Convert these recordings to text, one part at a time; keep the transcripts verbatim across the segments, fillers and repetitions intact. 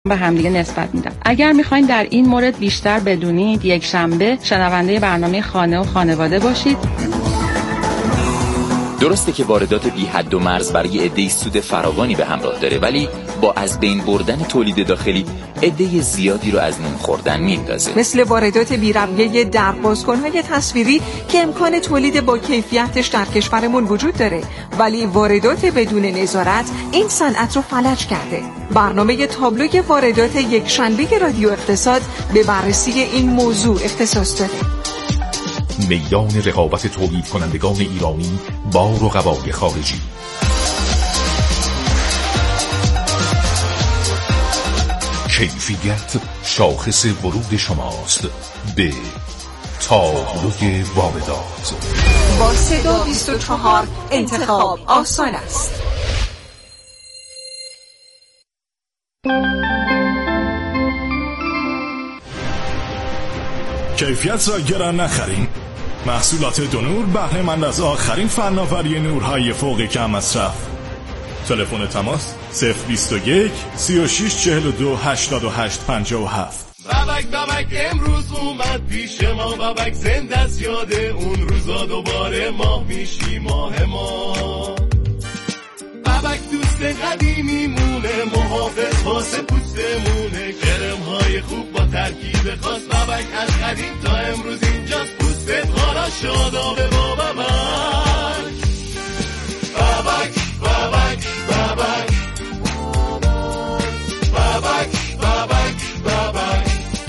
به همدیگه نسبت میدن. اگر میخواین در این مورد بیشتر بدونید، یک شنبه شنونده برنامه خانه و خانواده باشید. درسته که واردات بی حد و مرز برای عده‌ای سود فراوانی به همراه داره، ولی با از بین بردن تولید داخلی عده زیادی رو از نون خوردن میندازه. مثل واردات بی‌رویه در بازکن‌های تصویری که امکان تولید با کیفیتش در کشورمون وجود داره، ولی واردات بدون نظارت این صنعت رو فلج کرده. برنامه تابلوی واردات یک شنبه رادیو اقتصاد به بررسی این موضوع اختصاص داره. میدان رقابت تولید کنندگان ایرانی با رقبای خارجی. کیفیت شاخص ورود شماست به تابلوی واردات. با صدا بیست و چهار انتخاب آسان است. کیفیت را گران نخرین. محصولات دونور بهره مند از آخرین فناوری نورهای فوق کم مصرف. تلفن تماس صفر بیست و یک سی و شش چهل و دو هشتاد و هشت پنجاه و هفت. بابک بابک امروز اومد پیش ما، بابک زنده است یاد اون روزا، دوباره ماه میشی ماه ما. بابک دوست قدیمی مونه، محافظ واسه پوستمونه، کرم های خوب با ترکیب خاص. بابک از قدیم تا امروز اینجاست، پوستت حالا شادابه با بابک. بابک بابک بابک بابک بابک بابک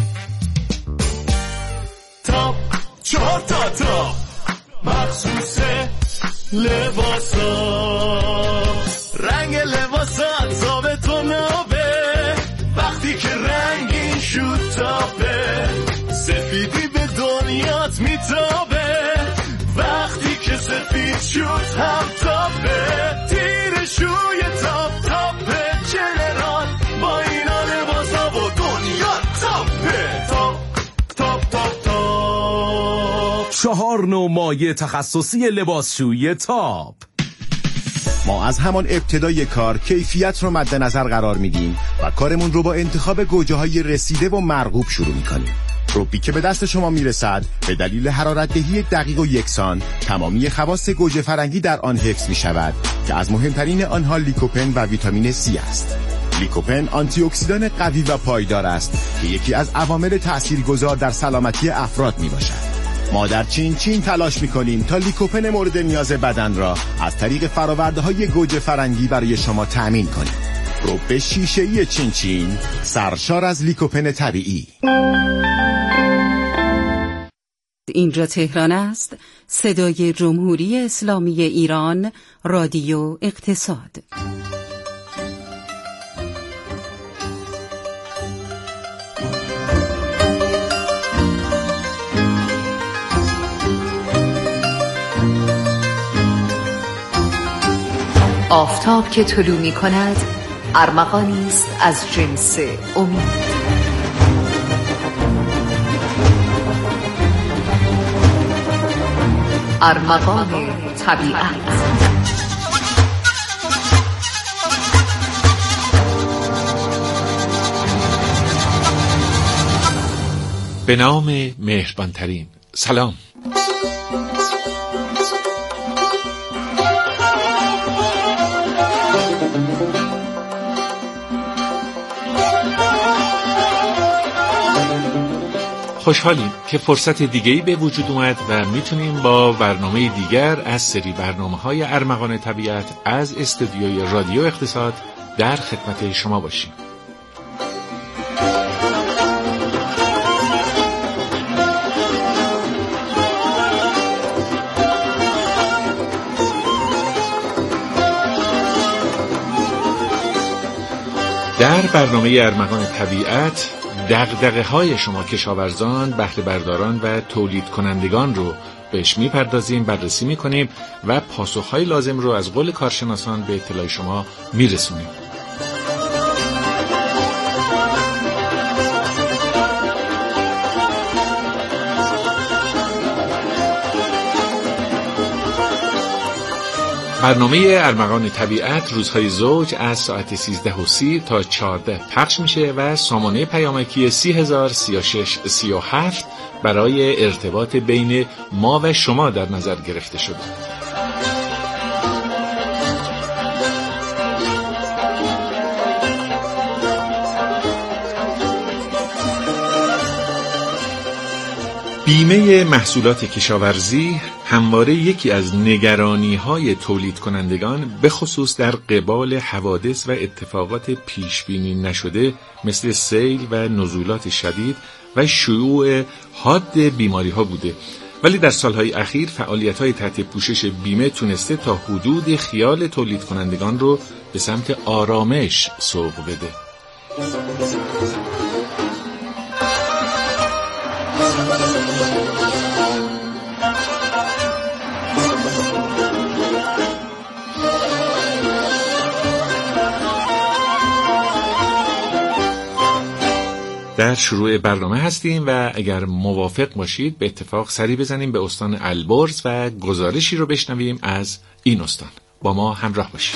تاپ چهار تا تاپ مخصوص لباسا، رنگ لباسات ثابت و نابه، وقتی که رنگین شد تاپه، سفیدی به دنیات میتابه، وقتی که سفید شد هم تاپه، تیر شوی تاپ تاپه، جنرال با اینا لباسا و دنیا تاپه. تاپ تاپ تاپ تاپ چهار نوع مایع تخصصی لباسشویی تاپ. ما از همان ابتدای کار کیفیت رو مد نظر قرار میدیم و کارمون رو با انتخاب گوجه‌های رسیده و مرغوب شروع میکنیم. روبی که به دست شما میرسد به دلیل حرارت دهی دقیق و یکسان تمامی خواص گوجه فرنگی در آن حفظ می شود که از مهمترین آنها لیکوپن و ویتامین سی است. لیکوپن آنتی اکسیدان قوی و پایدار است که یکی از عوامل تاثیرگذار در سلامتی افراد می باشد. ما در چین چین تلاش می کنیم تا لیکوپن مورد نیاز بدن را از طریق فراورده های گوجه فرنگی برای شما تأمین کنیم. روب شیشه‌ای چین چین سرشار از لیکوپن طبیعی. اینجا تهران است، صدای جمهوری اسلامی ایران، رادیو اقتصاد. آفتاب که طلوع می کند ارمغانی است از جنس امید. ارمغان طبیعت. به نام مهربانترین. سلام. خوشحالیم که فرصت دیگه‌ای به وجود اومد و میتونیم با برنامه دیگر از سری برنامه‌های ارمغان طبیعت از استودیوی رادیو اقتصاد در خدمت شما باشیم. در برنامه ارمغان طبیعت دغدغه های شما کشاورزان، بهره برداران و تولید کنندگان رو بهش میپردازیم، بررسی میکنیم و پاسخهای لازم رو از قول کارشناسان به اطلاع شما میرسونیم. برنامه ارمغان طبیعت روزهای زوج از ساعت سیزده و سی تا چهارده پخش میشه و سامانه پیامکی سی هزار سی و شش سی و هفت برای ارتباط بین ما و شما در نظر گرفته شده. بیمه محصولات کشاورزی همواره یکی از نگرانی‌های تولید کنندگان به خصوص در قبال حوادث و اتفاقات پیشبینی نشده مثل سیل و نزولات شدید و شیوع حاد بیماری‌ها بوده، ولی در سالهای اخیر فعالیت‌های تحت پوشش بیمه تونسته تا حدود خیال تولید کنندگان رو به سمت آرامش سوق بده. در شروع برنامه هستیم و اگر موافق باشید به اتفاق سری بزنیم به استان البرز و گزارشی رو بشنویم از این استان. با ما همراه باشید.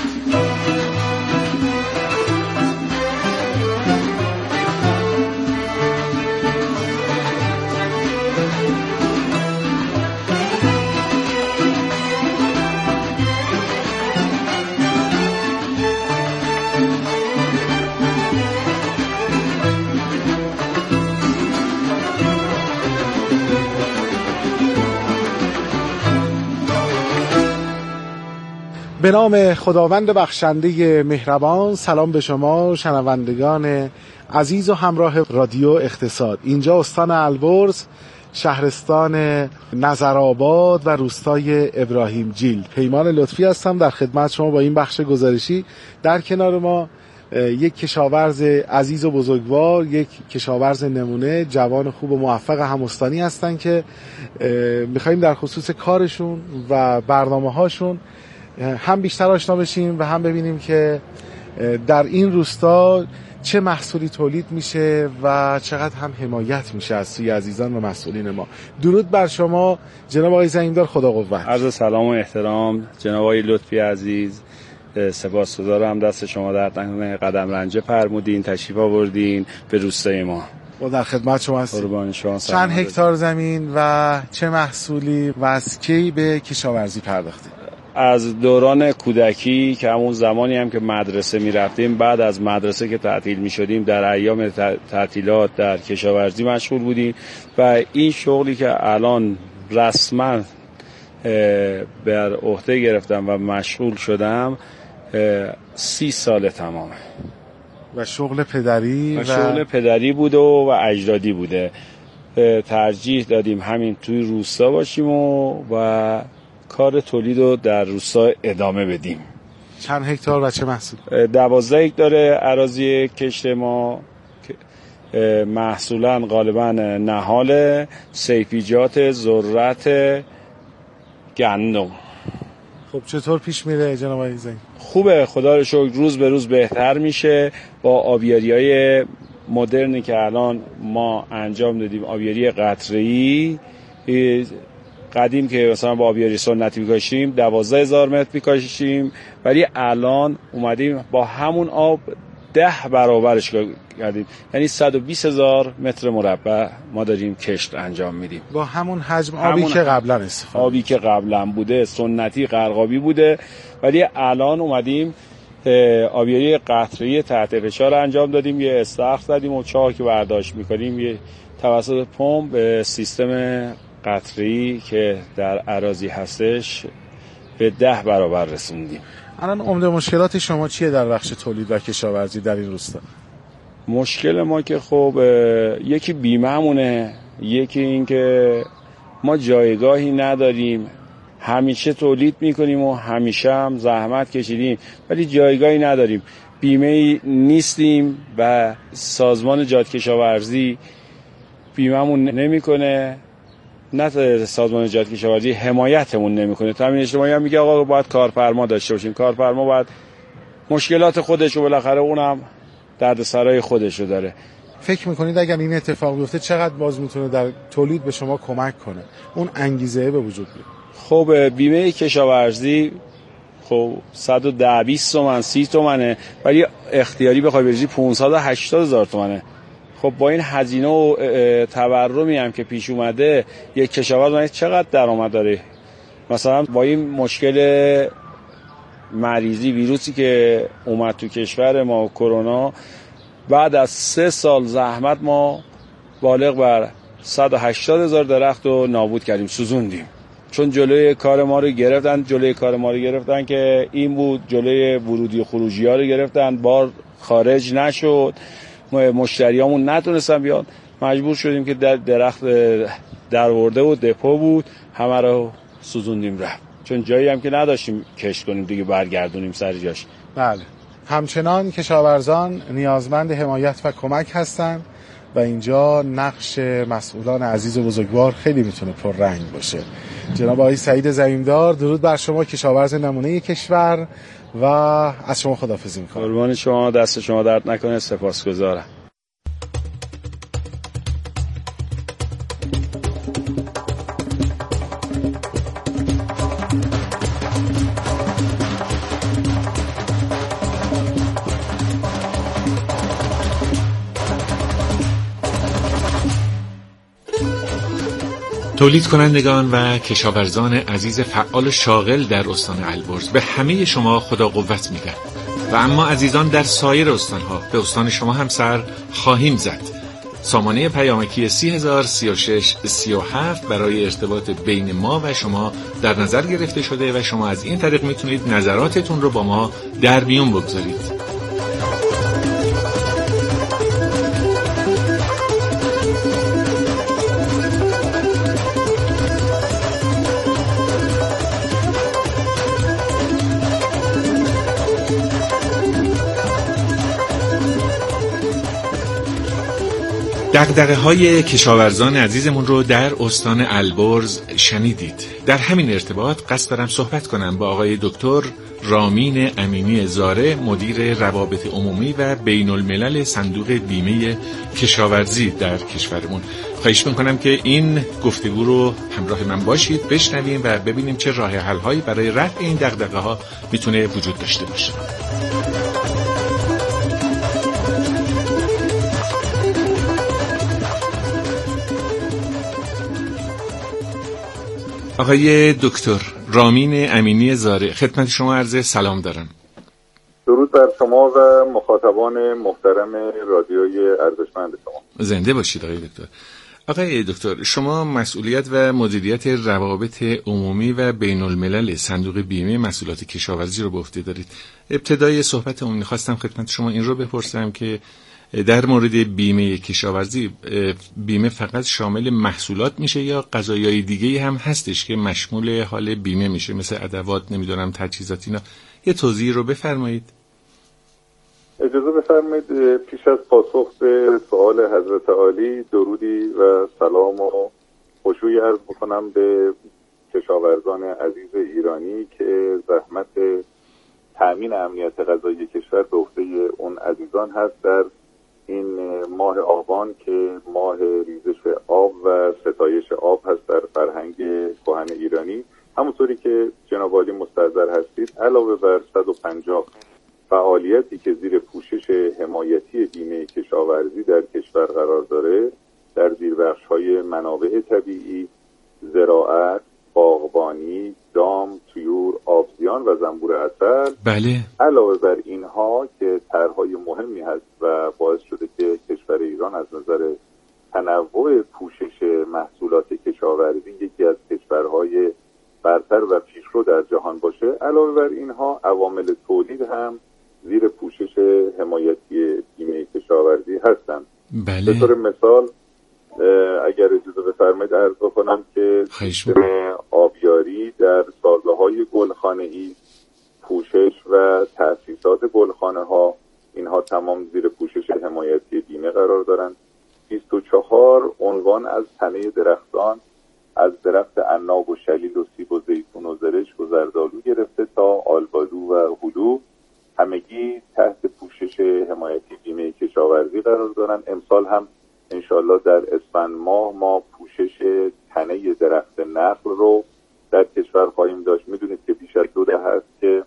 به نام خداوند بخشنده مهربان. سلام به شما شنوندگان عزیز و همراه رادیو اقتصاد. اینجا استان البرز، شهرستان نظرآباد و روستای ابراهیم جیل. پیمان لطفی هستم در خدمت شما با این بخش گزارشی. در کنار ما یک کشاورز عزیز و بزرگوار، یک کشاورز نمونه، جوان خوب و موفق همستانی هستن که میخواییم در خصوص کارشون و برنامه‌هاشون هم بیشتر آشنا بشیم و هم ببینیم که در این روستا چه محصولی تولید میشه و چقدر هم حمایت میشه از سوی عزیزان و مسئولین ما. درود بر شما جناب آقای زمیندار، خدا قوت. عرض سلام و احترام جناب آقای لطفی عزیز، سپاسگزارم دست شما در نکنه، قدم رنجه فرمودین، تشریف آوردین به روستای ما. و در خدمت شما هستیم. قربان شما. چند هکتار زمین و چه محصولی و از کی به کشاورزی پرداختید؟ از دوران کودکی که همون زمانی هم که مدرسه می رفتیم، بعد از مدرسه که تعطیل می شدیم در ایام تعطیلات در کشاورزی مشغول بودیم و این شغلی که الان رسما بر عهده گرفتم و مشغول شدم سی سال تمامه. و شغل پدری و, و شغل پدری بوده و, و اجدادی بوده. ترجیح دادیم همین توی روستا باشیم و, و کار تولید رو در روستا ادامه بدیم. چند هکتار و چه محصول؟ دوازده هکتار اراضی کشت ما، محصولا غالبا نهال، سیفیجات، ذرت، گندم. خب چطور پیش میره جناب آقای زنگ؟ خوبه، خدا رو شکر، روز به روز بهتر میشه با آبیاری‌های مدرنی که الان ما انجام دادیم. آبیاری قطره‌ای، قدیم که مثلا با آبیاری سنتی میکاشیم دوازده هزار متر میکاشیم، ولی الان اومدیم با همون آب ده برابرش کردیم، یعنی صد و بیست هزار متر مربع ما داریم کشت انجام میدیم با همون حجم آبی همون که قبلا استفاده آبی که قبلا بوده، سنتی غرقابی بوده، ولی الان اومدیم آبیاری قطره‌ای تحت فشار انجام دادیم، یه استخر زدیم و چاه که برداشت میکنیم یه توسط پمپ به سیستم قطری که در اراضی هستش به ده برابر رسوندیم. الان عمده مشکلات شما چیه در بخش تولید و کشاورزی در این روستا؟ مشکل ما که خب یکی بیمه‌مونه، یکی این که ما جایگاهی نداریم، همیشه تولید میکنیم و همیشه هم زحمت کشیدیم ولی جایگاهی نداریم، بیمه نیستیم و سازمان جهاد کشاورزی بیمه‌مون نمیکنه، نه سازمان جهاد کشاورزی حمایتمون نمیکنه. تامین اجتماعی هم میگه آقا باید کارفرما داشته باشیم، کارفرما باید مشکلات خودشو بالاخره اونم دردسرای خودشو داره. فکر میکنید اگر این اتفاق بیفته چقدر باز میتونه در تولید به شما کمک کنه، اون انگیزه به وجود بیاد؟ خب بیمه کشاورزی خب صد و ده بیست تومن سی تومنه، ولی اختیاری بخوای بریزی پانصد و هشتاد هزار تومنه. خب با این هزینه و تورمی هم که پیش اومده یک کشاورز چقدر درآمد داره؟ مثلا با این مشکل مریضی ویروسی که اومد تو کشور ما کرونا، بعد از سه سال زحمت ما بالغ بر صد و هشتاد هزار درخت رو نابود کردیم، سوزوندیم. چون جلوی کار ما رو گرفتن جلوی کار ما رو گرفتن که این بود، جلوی ورودی و خروجی ها رو گرفتن، بار خارج نشد، مشتریامون نتونستن بیان، مجبور شدیم که در درخت درورده و دپو بود همه رو سوزوندیم رفت، چون جایی هم که نداشتیم کشت کنیم دیگه برگردونیم سر جاش. بله، همچنان کشاورزان نیازمند حمایت و کمک هستند و اینجا نقش مسئولان عزیز و بزرگوار خیلی میتونه پررنگ باشه. جناب آقای سعید زمیندار، درود بر شما، کشاورز نمونه کشور، و از شما خداحافظی میکنم. قربان شما، دست شما درد نکنه، سپاسگزارم. تولید کنندگان و کشاورزان عزیز فعال شاغل در استان البرز، به همه شما خدا قوت میگم و اما عزیزان در سایر استانها به استان شما هم سر خواهیم زد. سامانه پیامکی سی هزار سی و شش سی و هفت برای ارتباط بین ما و شما در نظر گرفته شده و شما از این طریق میتونید نظراتتون رو با ما در میون بگذارید. دغدغه های کشاورزان عزیزمون رو در استان البرز شنیدید. در همین ارتباط قصد دارم صحبت کنم با آقای دکتر رامین امینی زاره، مدیر روابط عمومی و بین الملل صندوق بیمه کشاورزی در کشورمون. خواهش میکنم که این گفتگو رو همراه من باشید، بشنویم و ببینیم چه راه حل هایی برای رفع این دغدغه ها میتونه وجود داشته باشه. آقای دکتر رامین امینی زاره، خدمت شما عرض سلام دارم. درود بر شما و مخاطبان محترم رادیوی ارزشمند شما. زنده باشید آقای دکتر. آقای دکتر، شما مسئولیت و مدیریت روابط عمومی و بین الملل صندوق بیمه محصولات کشاورزی رو به عهده دارید. ابتدای صحبتمون می‌خواستم خدمت شما این رو بپرسم که در مورد بیمه کشاورزی، بیمه فقط شامل محصولات میشه یا قضایای دیگه‌ای هم هستش که مشمول حال بیمه میشه، مثل ادوات، نمیدونم تجهیزات، اینا یه توضیح رو بفرمایید. اجازه بفرمایید پیش از پاسخ به سوال حضرت عالی درودی و سلام و خوشویی عرض بکنم به کشاورزان عزیز ایرانی که زحمت تأمین امنیت غذایی کشور به عهده اون عزیزان هست در این ماه آبان که ماه ریزش آب و ستایش آب هست در فرهنگ کهن ایرانی. همونطوری که جناب عالی مستحضر هستید، علاوه بر صد و پنجاه فعالیتی که زیر پوشش حمایتی بیمه کشاورزی در کشور قرار داره، در زیربخش‌های منابع طبیعی، زراعت، باغبانی، دام، طیور، آبزیان و زنبور عسل، بله، علاوه بر اینها که طرح‌های مهمی هست و باعث شده که کشور ایران از نظر تنوع پوشش محصولات کشاورزی یکی از کشورهای برتر و پیشرو در جهان باشه. علاوه بر اینها عوامل تولید هم زیر پوشش حمایتی بیمه کشاورزی هستند. بله. به طور مثال اگر اجازه بفرمایید عرض بکنم که سیستم آبیاری در سازه‌های گلخانه‌ای، پوشش و تأسیسات گلخانه‌ها، اینها تمام زیر پوشش حمایتی بیمه قرار دارند. بیست و چهار عنوان از تنه درختان، از درخت عناب و شلیل و سیب و زیتون و زرشک و زردآلو گرفته تا آلبالو و هلو، همگی تحت پوشش حمایتی بیمه کشاورزی قرار دارند. امسال هم انشالله در اسفند ماه ما پوشش تنه درخت نخل رو در کشور خواهیم داشت. میدونید که بیش از دو دهه است که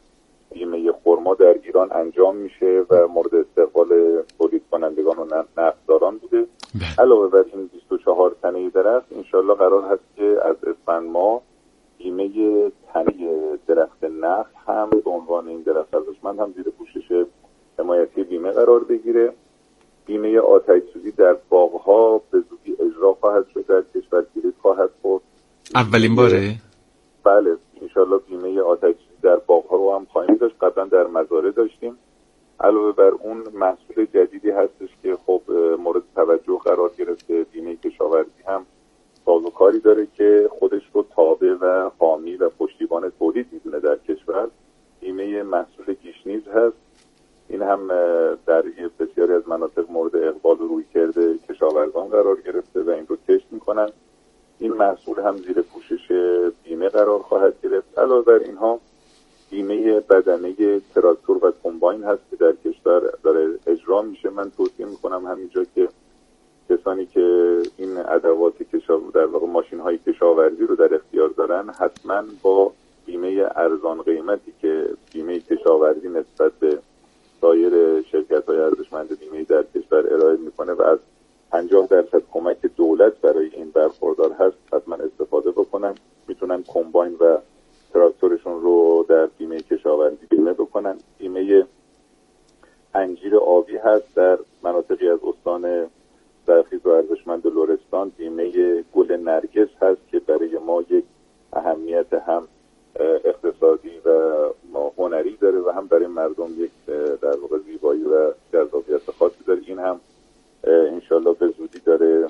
بیمه خرما در ایران انجام میشه و مورد استقبال تولید کنندگان و نقدداران بوده. علاوه بر این بیست و چهار تنه درخت انشالله قرار هست که از اسفند ماه بیمه تنه درخت نخل هم به عنوان این درخت ارزشمند هم زیر پوشش حمایتی بیمه قرار بگیره. بیمه آتش سوزی در باغ‌ها به زودی اجرا خواهد شد، در کشور گیرید خواهد خورد. اولین باره؟ بله انشالله بیمه آتش سوزی در باغ‌ها رو هم خواهیم داشت. قبلا در مزارع داشتیم. علاوه بر اون محصول جدیدی هستش که خب مورد توجه قرار گرفته. بیمه کشاورزی هم سازوکاری داره که خودش رو تابع و حامی و پشتیبان تولید میدونه در کشور. بیمه محصول گیشنیز هست. این هم در بسیاری از مناطق مورد اقبال و رویکرد کشاورزان قرار گرفته و این رو کشت میکنن. این محصول هم زیر پوشش بیمه قرار خواهد گرفت. علاوه بر اینها بیمه بدنه تراکتور و کمباین هست که در کشور داره اجرا میشه. من توصیه میکنم همینجا که کسانی که این ادوات کشاورزی در واقع ماشین های کشاورزی رو در اختیار دارن حتما با بیمه ارزان قیمتی که بیمه کشاورزی نسبت به سایر شرکت های ارزشمند بیمه در کشور ارائه میکنه و از پنجاه درصد کمک دولت برای این برخوردار هست حتما استفاده بکنن. میتونن کمباین و تراکتورشون رو در بیمه کشاورزی بیمه بکنن. بیمه انجیر آبی هست در مناطقی از استان زرخیز و ارزشمند لرستان. بیمه گل نرگس هست که برای ما یک اهمیت هم اقتصادی و هنری داره و هم برای مردم یک در واقع زیبایی و جذابیت خاصی داره. این هم انشالله به زودی داره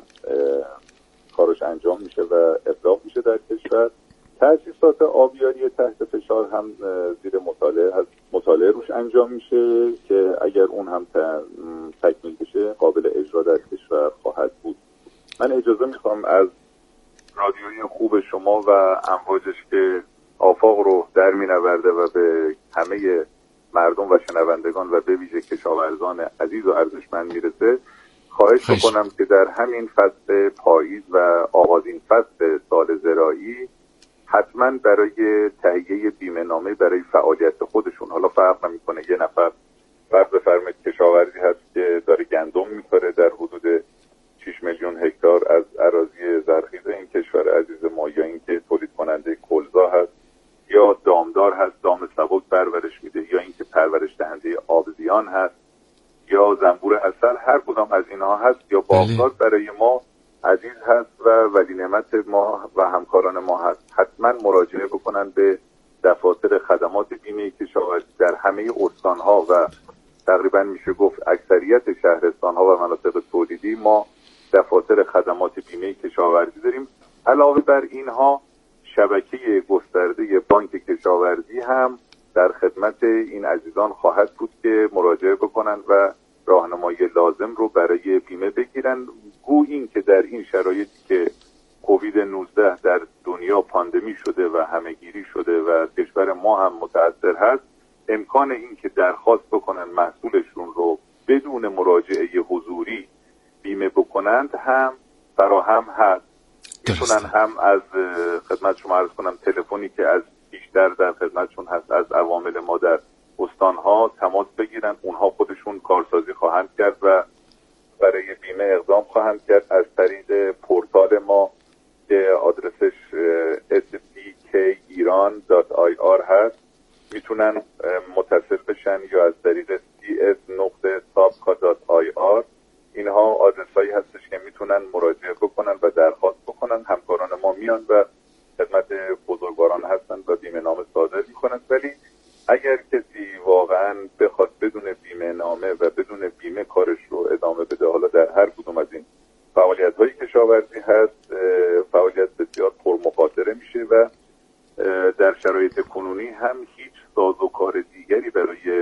کارش انجام میشه و اطلاق میشه در کشور. تأسیسات آبیاری تحت فشار هم زیر مطالعه هست. مطالعه روش انجام میشه که اگر اون هم تکمیل بشه قابل اجرا در کشور خواهد بود. من اجازه میخوام از رادیوی خوب شما و امواجش که آفاق رو در مینورده و به همه مردم و شنوندگان و به ویژه کشاورزان عزیز و ارزشمند میرسه خواهش بکنم که در همین فصل پاییز و آغازین فصل سال زراعی حتما برای تهیه بیمه نامه برای فعالیت خودشون، حالا فرق نمیکنه یه نفر فرض بفرمایید کشاورزی هست که داره گندم میکاره در حدود شش میلیون هکتار از اراضی زرخیز این کشور عزیز ما، یا اینکه تولید کننده کلزا هست یا دامدار هست دام سبک پرورش میده، یا اینکه پرورش دهنده آبزیان هست یا زنبور عسل، هر کدام از اینها هست یا باغدار برای ما عزیز هست و ولی نعمت ما و همکاران ما هست. حتما مراجعه بکنن به دفاتر خدمات بیمه کشاورزی در همه استانها و تقریبا میشه گفت اکثریت شهرستانها و مناطق تولیدی ما دفاتر خدمات بیمه کشاورزی داریم. علاوه بر اینها شبکه گسترده بانک کشاورزی هم در خدمت این عزیزان خواهد بود که مراجعه بکنن و راهنمایی لازم رو برای بیمه بگیرن. گو این که در این شرایطی که کووید نوزده در دنیا پاندمی شده و همهگیری شده و کشور ما هم متأثر هست، امکان این که درخواست بکنن محصولشون رو بدون مراجعه حضوری بیمه بکنند هم فراهم هست. میتونن هم از خدمت شما عرض کنم تلفنی که از بیشتر در خدمتشون هست از عوامل ما در استانها تماس بگیرن. اونها خودشون کارسازی خواهند کرد و برای بیمه اقدام خواهند کرد از طریق پورتال ما که آدرسش اس پی کی ایران دات آی آر هست. میتونن متصل بشن یا از طریق سی اس نقطه سابکا دات آی آر. اینها آدرسایی هستش که میتونن مراجعه بکنن و درخواست بکنن. همکاران ما میان و خدمت بزرگواران هستن و بیمه نامه صادر میکنن. ولی اگر کسی واقعا بخواد بدون بیمه نامه و بدون بیمه کارش رو ادامه بده، حالا در هر کدوم از این فعالیت های کشاورزی هست، فعالیت بسیار پرمخاطره میشه و در شرایط کنونی هم هیچ سازوکار دیگری برای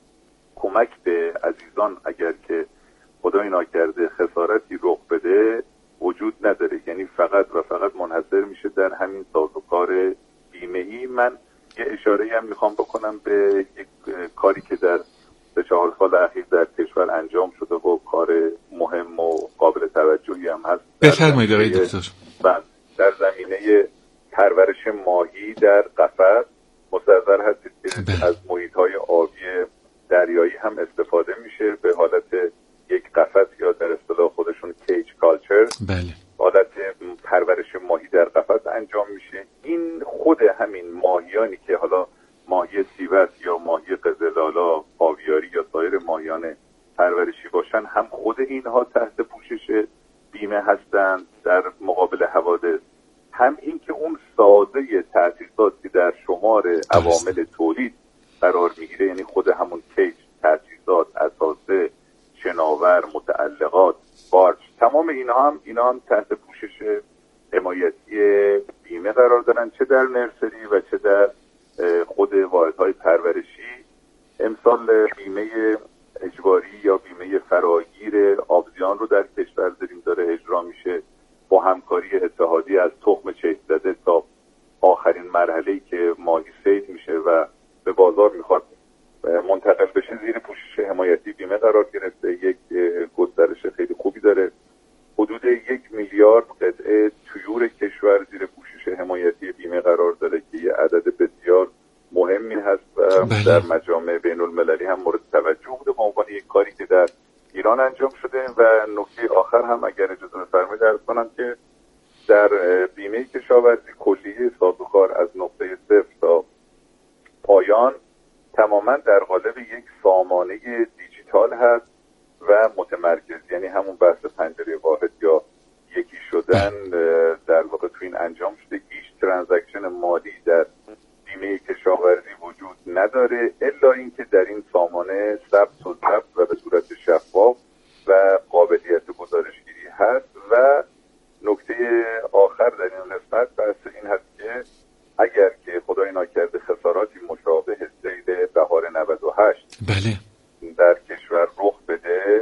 کمک به عزیزان اگر که خدای ناکرده خسارتی رخ بده وجود نداره. یعنی فقط و فقط منحصر میشه در همین سازوکار بیمه‌ای. من یه اشاره هم میخوام بکنم به یک کاری که در سه چهار سال اخیر در کشور انجام شده و کار مهم و قابل توجهی هم هست. بفرمایید آقای دکتر. در زمینه پرورش ماهی در قفس مستحضر هستید که از محیط‌های بله. حالت پرورش ماهی در قفس انجام میشه. این خود همین ماهیانی که حالا ماهی سیوس یا ماهی قزلالا، پاویاری یا سایر ماهیان پرورشی باشن، هم خود اینها تحت پوشش بیمه هستند در مقابل حوادث، هم این که اون سازه تأسیساتی در شمار عوامل تولید قرار میگیره، یعنی خود همون کیج، تأسیسات، اساسه، شناور، متعلقات، بارج، تمام اینها هم اینا هم تحت پوشش حمایتی بیمه قرار دارن، چه در نرسری و چه در خود واحدهای پرورشی. امسال بیمه اجباری یا بیمه فراگیر آبزیان رو در کشور داریم داره اجرا میشه با همکاری اتحادیه از تخم چشم زده تا آخرین مرحله‌ای که ماهی صید میشه و به بازار میخواد منتقل بشه زیر پوشش حمایتی بیمه قرار گرفته. یک گسترش خیلی خوبی داره. حدود یک میلیارد قطعه طیور کشور زیر پوشش حمایتی بیمه قرار داره که یه عدد بسیار مهمی هست و بله. در مجامع بین المللی هم مورد توجه بوده به عنوان یک کاری که در ایران انجام شده. و نکته آخر هم اگر اجازه بفرمایید عرض کنم که در بیمه کشاورزی کلیه سازوکار از نقطه صفر تا پایان تماما در قالب یک سامانه دیجیتال هست و متمرکز، یعنی همون بحث پنجره واحد یا یکی شدن در واقع تو این انجام شده. هیچ ترانزکشن مالی در بیمه کشاورزی وجود نداره الا اینکه در این سامانه ثبت و ضبط و به صورت شفاف و قابلیت گزارشگیری هست. و نکته آخر در این قسمت بحث این هست که اگر که خدای ناکرده خساراتی مشابه سیل بهار نود و هشت بله. در کشور رخ بده،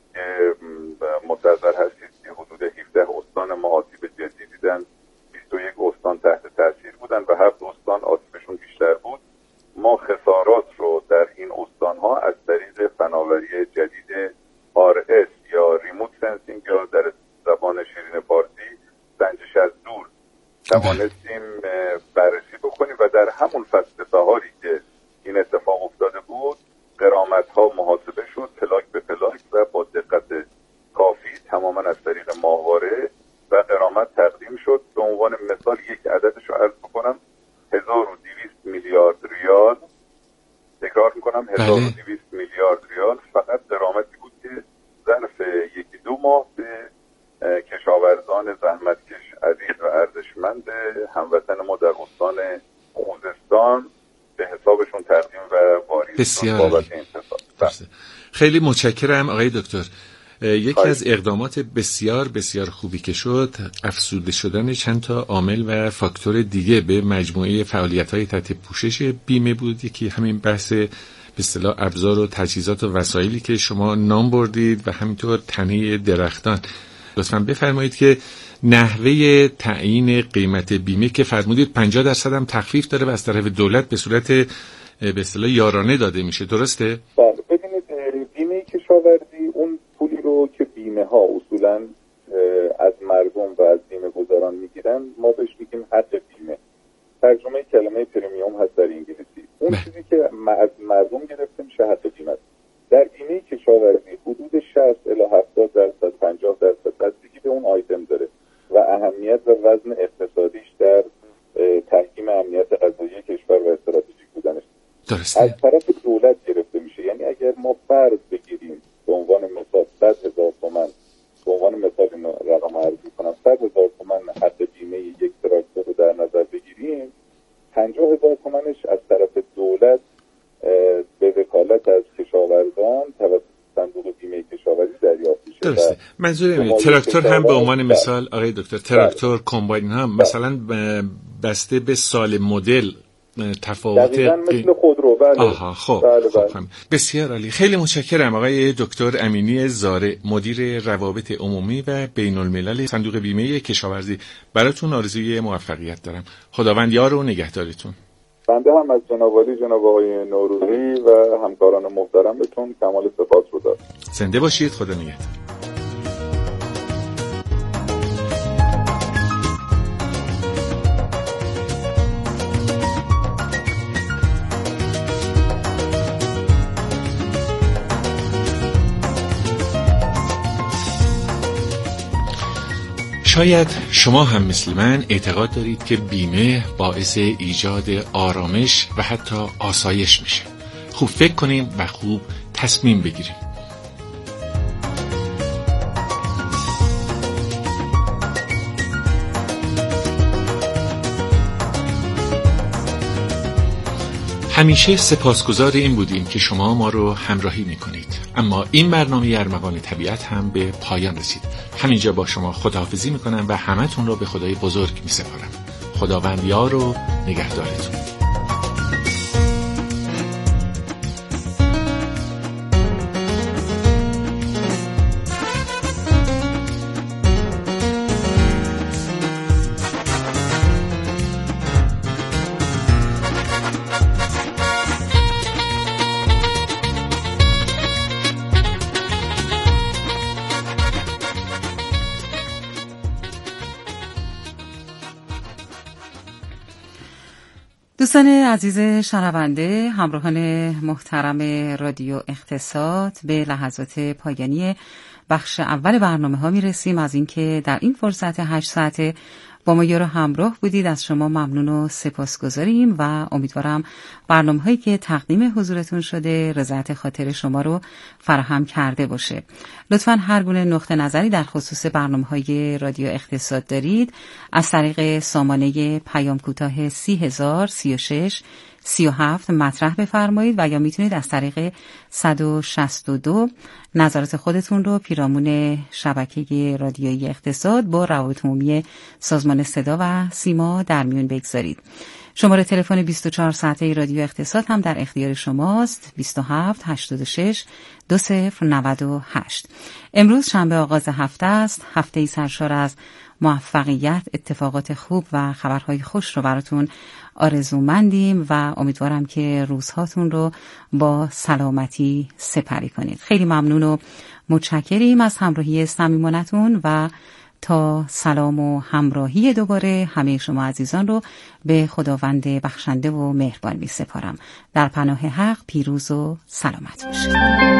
مستحضر هستید که حدود هفده استان ما آسیب جدی دیدن، بیست و یک استان تحت تاثیر بودن و هفت استان آسیبشون بیشتر بود. ما خسارات رو در این استانها از طریق فناوری جدید آر اس یا ریموت سنسینگ یا در زبان شیرین فارسی سنجش از دور توانستیم بررسی بکنیم و در همون فصل بهاری که این اتفاق افتاده بود غرامت ها محاسبه شد پلاک به پلاک و با دقت کافی تماما از طریق ماهواره و غرامت تقدیم شد. به عنوان مثال یک عددش رو عرض بکنم، هزار و دویست میلیارد ریال، تکرار میکنم هزار و دویست میلیارد ریال فقط غرامتی بود که ظرف یکی دو ماه به کشاورزان زحمتکش عزیز و ارزشمند هموطن ما در استان خوزستان به حسابشون تقدیم و واریز بسیار خیلی متشکرم آقای دکتر. یکی خواهی. از اقدامات بسیار بسیار خوبی که شد افزوده شدن چند تا عامل و فاکتور دیگه به مجموعه فعالیت‌های تحت پوشش بیمه بود. یکی همین بحث به اصطلاح ابزار و تجهیزات و وسایلی که شما نام بردید و همینطور تنه درختان. لطفاً بفرمایید که نحوه تعیین قیمت بیمه که فرمودید پنجاه درصد هم تخفیف داره و از طرف دولت به صورت به اصطلاح یارانه داده میشه، درسته؟ بله. ببینید بیمه کشاورزی اون پولی رو که بیمه ها اصولاً از مردم و از بیمه گذاران میگیرن ما بهش میگیم حق بیمه. ترجمه کلمه پرمیوم هست در انگلیسی. اون بله. چیزی که از مردم گرفته میشه حق بیمه. در بیمه کشاورزی حدود شصت الی هفتاد درصد پنجاه درصد بستگی به اون آیتم داره و اهمیت و وزن اقتصادیش در تحکیم امنیت غذایی کشور و استراتژیک بودنش درسته. از طرف دولت گرفته میشه. یعنی اگر ما فرض بگیریم به عنوان مثال صد هزار تومان، به عنوان مثال این رقم عرض می‌کنم، صد هزار تومان حق بیمه یک تراکتور رو در نظر بگیریم، پنجاه هزار تومانش از طرف دولت به وکالت از کشاورزان توسط صندوق بیمه کشاورزی دریافت میشه. درسته. منظور اینه تراکتور هم به عنوان مثال آقای دکتر تراکتور کمباین هم مثلا بسته به سال مدل تفاوت دقیقاً مثل خودرو. بله. آها خب, بله خب بله. هم. بسیار عالی. خیلی متشکرم آقای دکتر امینی زارع، مدیر روابط عمومی و بین الملل صندوق بیمه کشاورزی. براتون آرزوی موفقیت دارم. خداوند یار و نگهدارتون. بنده هم از جناب عالی جناب آقای نوروزی و همکاران محترمتون کمال سپاس رو دارم. زنده باشید. خدا نگهدار. شاید شما هم مثل من اعتقاد دارید که بیمه باعث ایجاد آرامش و حتی آسایش میشه. خوب فکر کنیم و خوب تصمیم بگیریم. همیشه سپاسگزار این بودیم که شما ما رو همراهی میکنید. اما این برنامه ارمغان طبیعت هم به پایان رسید. همینجا با شما خداحافظی میکنم و همتون رو به خدای بزرگ میسپارم. خداوند یار و نگهدارتون. دوستان عزیز شنونده، همراهان محترم رادیو اقتصاد، به لحظات پایانی بخش اول برنامه ها می رسیم. از اینکه در این فرصت هشت ساعته با ما یارو همراه بودید از شما ممنون و سپاسگزاریم و امیدوارم برنامه هایی که تقدیم حضورتون شده رضایت خاطر شما رو فراهم کرده باشه. لطفاً هر گونه نقطه نظری در خصوص برنامه های رادیو اقتصاد دارید از طریق سامانه پیام کوتاه سی هزار سی و شش سی و هفت مطرح بفرمایید و یا میتونید از طریق صد و شصت و دو نظرات خودتون رو پیرامون شبکه رادیویی اقتصاد با روابط عمومی سازمان صدا و سیما در میون بگذارید. شماره تلفن بیست و چهار ساعته رادیو اقتصاد هم در اختیار شماست. بیست و هفت هشتاد و شش دو صفر نود و هشت. امروز شنبه آغاز هفته است. هفته‌ای سرشار از موفقیت، اتفاقات خوب و خبرهای خوش رو براتون آرزومندیم و امیدوارم که روزهاتون رو با سلامتی سپری کنید. خیلی ممنون و متشکریم از همراهی صمیمانه‌تون و تا سلام و همراهی دوباره همه شما عزیزان رو به خداوند بخشنده و مهربان می سپارم. در پناه حق پیروز و سلامت باشید.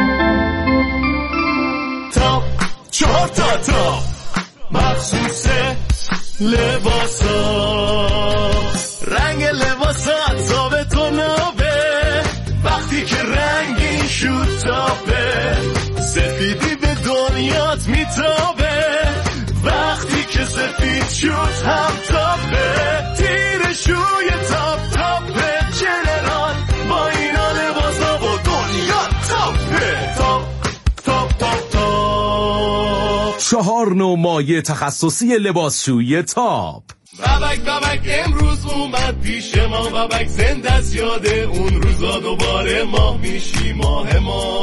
تا چهار تا تا مخصوص لباسا، رنگ لباسات ثابت و نابه، وقتی که رنگین شد تابه، سفیدی به دنیات میتابه، وقتی که سفید شد هم تابه، تیر شوی تاب تابه، جنرال با اینا لباسا و دنیا تابه، تاب تاب تاب تاب. چهار نوع مایع تخصصی لباسشویی تاب. بابک بابک امروز اومد پیش ما، بابک زنده است یاد اون روزا، دوباره ماه میشی ماه ما.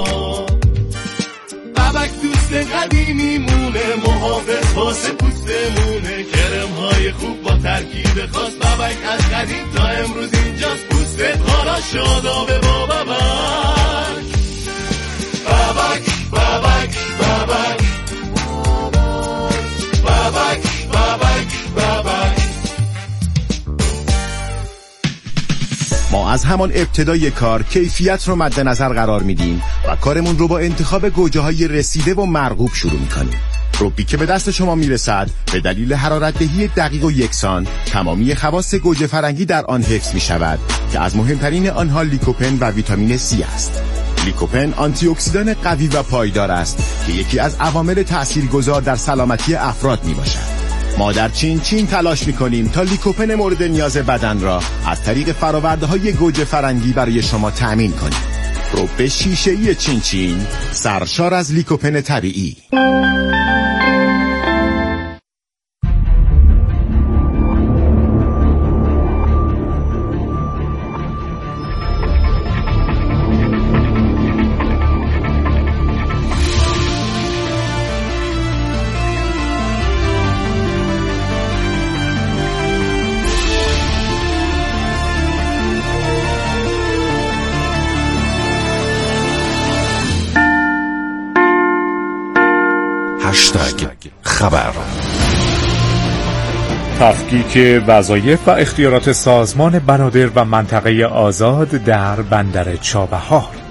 بابک دوست قدیمی مونه، محافظ واسه پوستمونه، کرم های خوب با ترکیب خاص، بابک از قدیم تا امروز اینجاست، پوستت حالا شادابه با بابک. بابک بابک بابک بابک بابک بابک. ما از همان ابتدای کار کیفیت رو مد نظر قرار میدیم و کارمون رو با انتخاب گوجه های رسیده و مرغوب شروع میکنیم. روبی که به دست شما میرسد به دلیل حرارت دهی دقیق و یکسان تمامی خواص گوجه فرنگی در آن حفظ می شود که از مهمترین آنها لیکوپن و ویتامین سی است. لیکوپن آنتی اکسیدان قوی و پایدار است که یکی از عوامل تاثیرگذار در سلامتی افراد می باشد. ما در چین چین تلاش می‌کنیم تا لیکوپن مورد نیاز بدن را از طریق فرآورده‌های گوجه فرنگی برای شما تأمین کنیم. رب شیشه‌ای چین چین سرشار از لیکوپن طبیعی. خبر. تفکیک وظایف و اختیارات سازمان بنادر و منطقه آزاد در بندر چابهار.